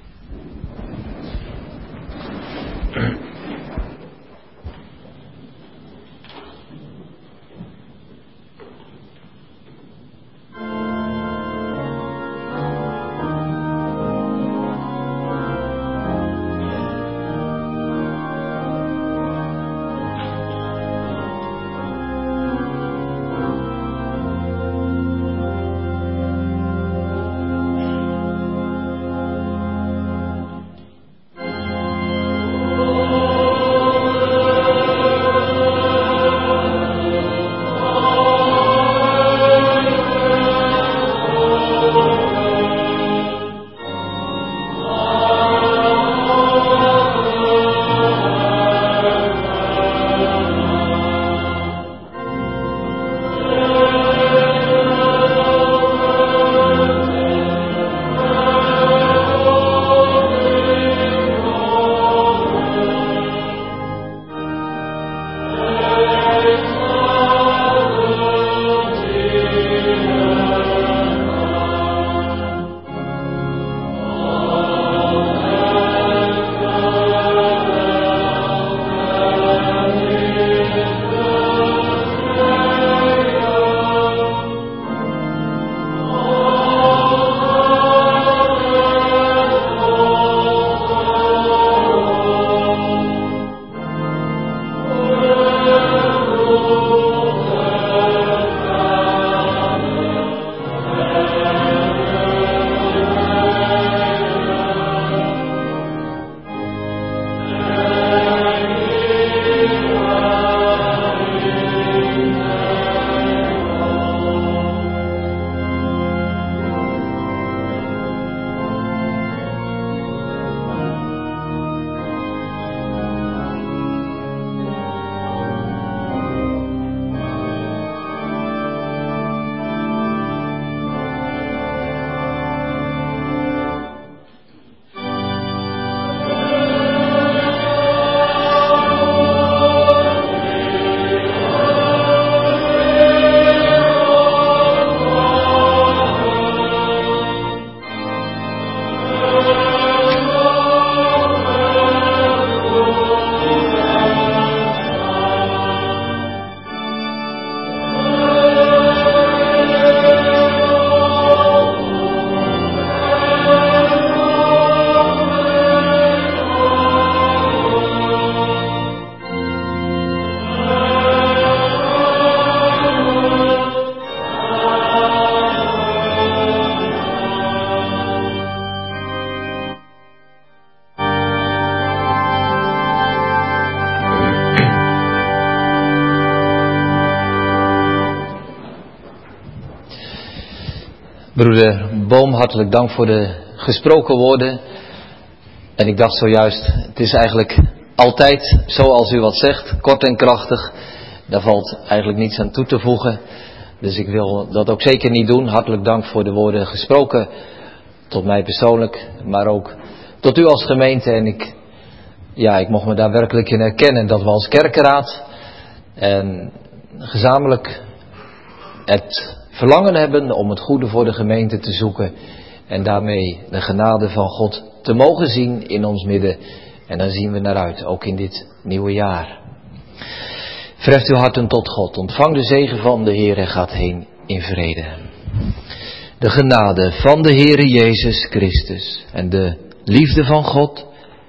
Broeder Boom, hartelijk dank voor de gesproken woorden. En ik dacht zojuist, het is eigenlijk altijd zoals u wat zegt, kort en krachtig. Daar valt eigenlijk niets aan toe te voegen. Dus ik wil dat ook zeker niet doen. Hartelijk dank voor de woorden gesproken. Tot mij persoonlijk, maar ook tot u als gemeente. En ik mocht me daar werkelijk in herkennen dat we als kerkenraad en gezamenlijk het verlangen hebben om het goede voor de gemeente te zoeken. En daarmee de genade van God te mogen zien in ons midden. En daar zien we naar uit, ook in dit nieuwe jaar. Verheft uw harten tot God. Ontvang de zegen van de Heer en gaat heen in vrede. De genade van de Heere Jezus Christus en de liefde van God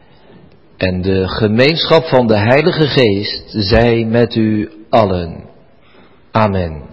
en de gemeenschap van de Heilige Geest zij met u allen. Amen.